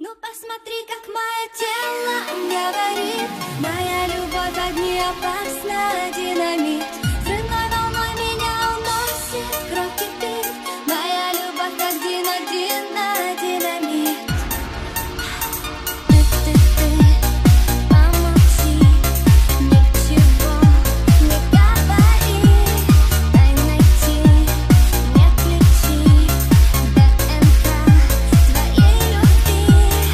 Ну посмотри, как мое тело говорит, моя любовь огни опасна, динамит. Взрывной волной меня уносит, кровь кипит, моя любовь как динамит. Помолчи, ничего не говори, дай найти, не кричи, ДНК твоей любви.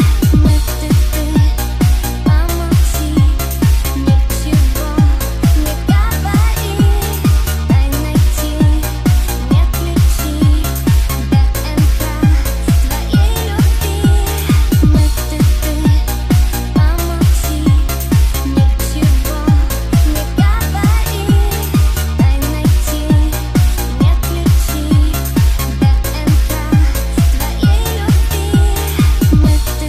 Помолчи, ничего не говори, дай найти, не кричи, ДНК твоей любви. Помолчи, ничего не говори, дай найти, не кричи, ДНК твоей любви. Помолчи,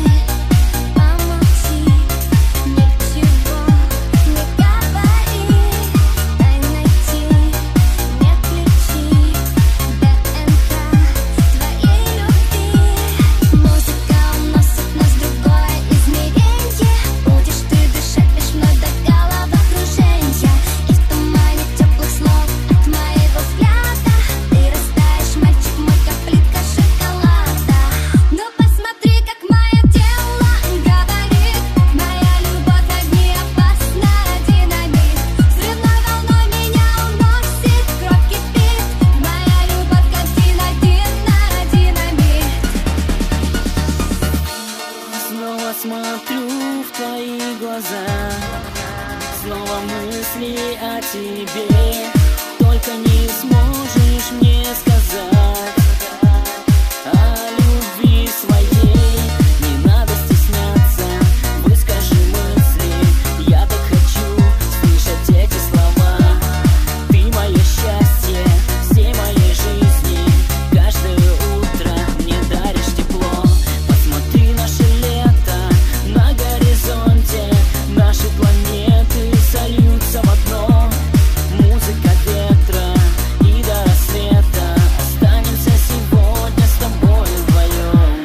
ничего не говори, дай найти, не кричи, ДНК твоей любви. Музыка уносит нас в другое измеренье. Будешь ты дышать лишь мной до головокружения. И в тумане теплых слов от моего взгляда ты растаешь, мальчик мой, как плитка шоколада. Но посмотри, как мое тело говорит, моя любовь огни опасна, динамит. Взрывной волной меня уносит, кровь кипит, моя любовь как динамит. Снова смотрю в твои глаза, снова мысли о тебе. Только не сможешь мне сказать о любви своей. Не надо стесняться, выскажи мысли. Я так хочу слышать эти слова. Ты мое счастье всей моей жизни. Каждое утро мне даришь тепло. Посмотри наше лето на горизонте. Наши планеты сольются в одно. Музыка ветра и до рассвета. Останемся сегодня с тобой вдвоем.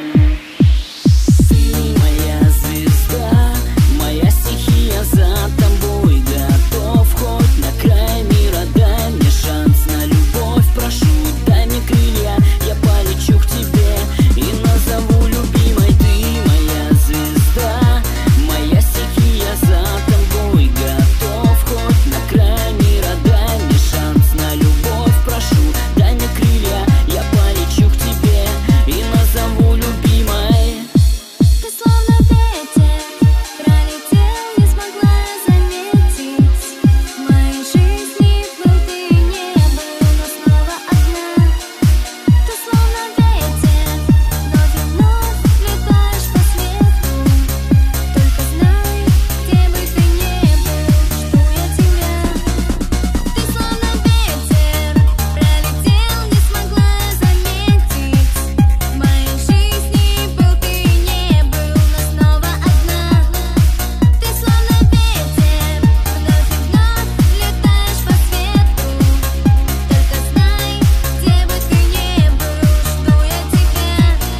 Ты моя звезда, моя стихия, за тобой готов хоть на край мира. Дай мне шанс на любовь, прошу, дай мне крылья. Я полечу к тебе и назову любимой. Ты моя звезда, моя стихия, за тобой готов хоть на край мира. Дай мне шанс на любовь, прошу, дай мне крылья. Я полечу к тебе и назову любимой. Ты словно ветер, пролетел, не смогла заметить. В моей жизни был ты, не был, но снова одна. Ты словно ветер, вновь и вновь летаешь по свету. Только знай, где бы ты не был, жду я тебя. Ты словно ветер, пролетел, не смогла заметить. В моей жизни был ты, не был, но снова одна. Ты словно ветер, вновь и вновь летаешь по свету. Только знай, где бы ты не был, жду я тебя.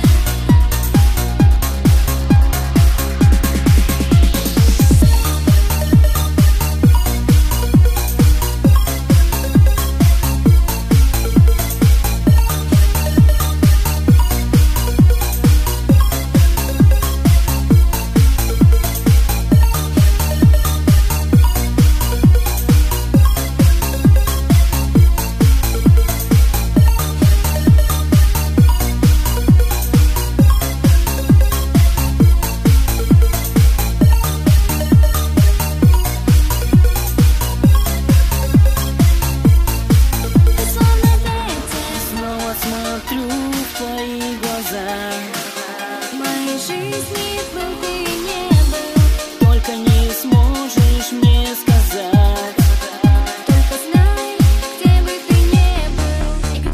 Ты словно ветер, Снова смотрю в твои глаза. в моей жизни был ты, не был. Только не сможешь мне сказать. Только знай, где бы ты не был.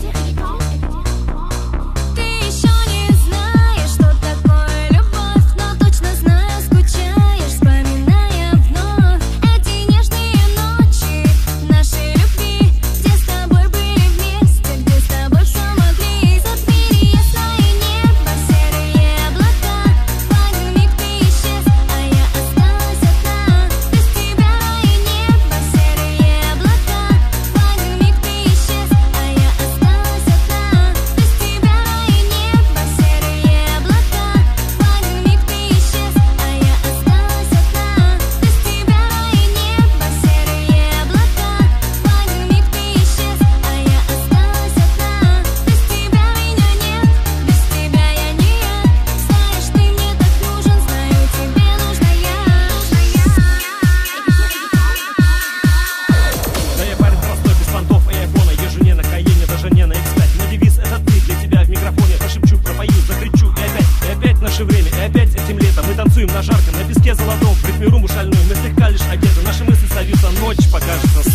Ты еще не знаешь, что такое любовь, но точно знаю, скучаешь, вспоминая вновь эти нежные ночи нашей любви, где с тобой были вместе, где с тобой все могли. За дверью ясное небо, серые облака. танцуем на жарком, на песке золотом, в ритме румбу шальную. Мы слегка лишь одеты, наши мысли сольются, ночь покажется